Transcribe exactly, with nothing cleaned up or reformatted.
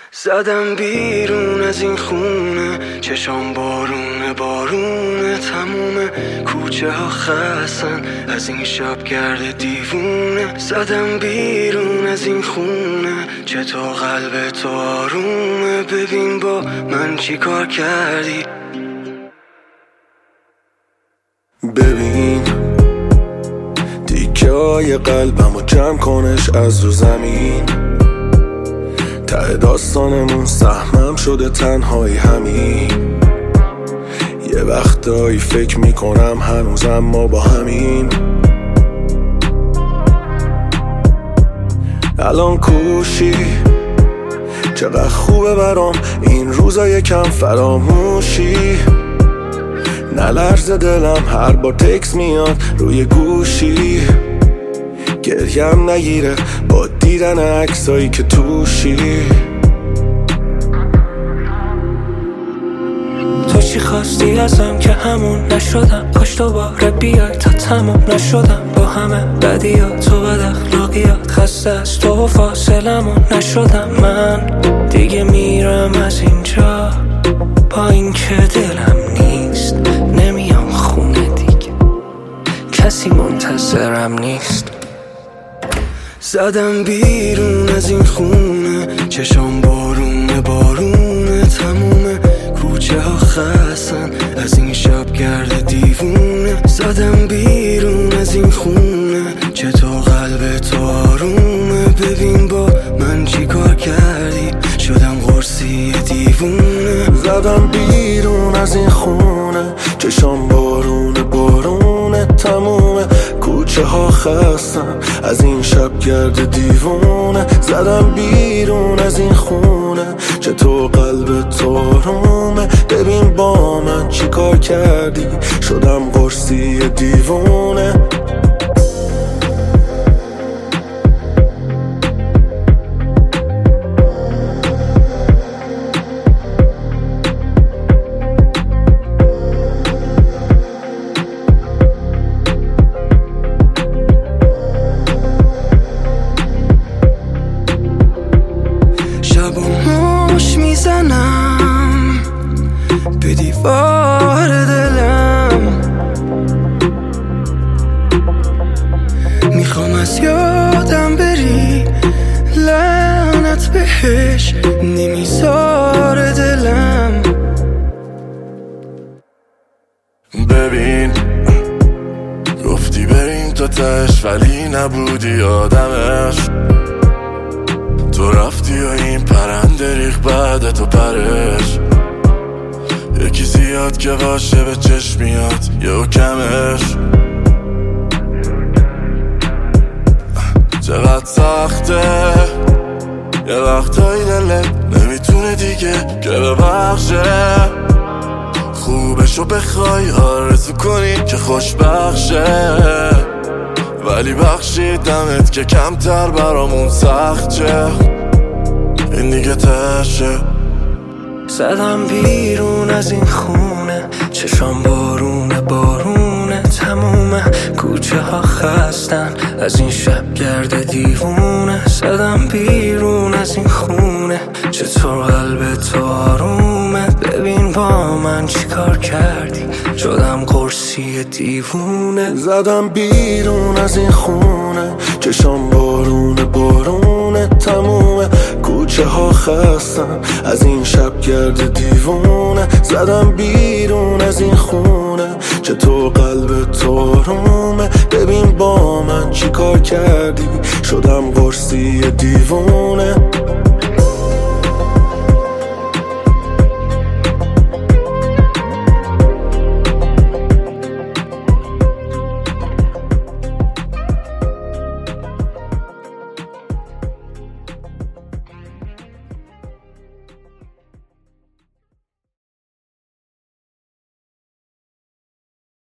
زدم بیرون از این خونه، چشام بارونه بارونه، تموم کوچه ها خستن از این شب گرد دیوونه. زدم بیرون از این خونه، چطور قلب تو آرومه، ببین با من چی کار کردی. ببین تیکه های قلبمو جمع کنش از رو زمین، ته داستانمون سهمم شده تنهایی همین. یه وقتایی فکر میکنم هنوزم ما با همین. الان کوشی چقدر خوبه برام این روزا یکم فراموشی. نلرزه دلم هر بار تکس میاد روی گوشی، گریم نگیره با دیدن عکسایی که توشی. تو چی خواستی ازم که همون نشدم، کاش دوباره بیای تا تموم نشدم با همه بدیات و بد اخلاقیات. خسته از تو و فاصلمون نشدم من، دیگه میرم از اینجا با این که دلم نیست. نمیام خونه دیگه، کسی منتظرم نیست. زدم بیرون از این خونه، چشام بارونه بارونه، تموم کوچه ها خستن از این شب گرد دیوونه. زدم بیرون از این خونه، چطور قلب تو آرومه، ببین با من چی کار کردی، شدم قرصی دیوونه. زدم بیرون از این خونه، چشام بارونه بارونه، تموم کوچه ها خستن از این شب گرد دیوونه. زدم بیرون از این خونه، چطور قلب تو آرومه، ببین با من چی کار کردی، شدم قرصی دیوونه. میزنم به دیوار دلم، میخوام از یادم بری، لعنت بهش نمیذاره دلم. ببین گفتی بریم تا تش ولی نبودی آدمش، تو رفتی و این پرنده ریخ بعد تو پرش. یکی زیاد که باشه به چشم میاد یه کمش. چقدر سخته یه وقتایی دلت نمیتونه دیگه که ببخشه، خوبشو بخوای آرزو کنی که خوشبخشه، ولی بخشیدمت که کمتر برامون سخت چه، این دیگه تشه. زدم بیرون از این خونه، چشام بارونه بارونه، تموم کوچه ها خستن از این شب گرد دیوونه. زدم بیرون از این خونه، چطور قلب تو آرومه، ببین با من چی کار کردی، شدم قرصی دیوونه. زدم بیرون از این خونه، چشام بارونه بارونه، تموم کوچه ها خستن از این شب گرد دیوونه. زدم بیرون از این خونه، چطور قلب تو آرومه، ببین با من چی کار کردی، شدم قرصی دیوونه.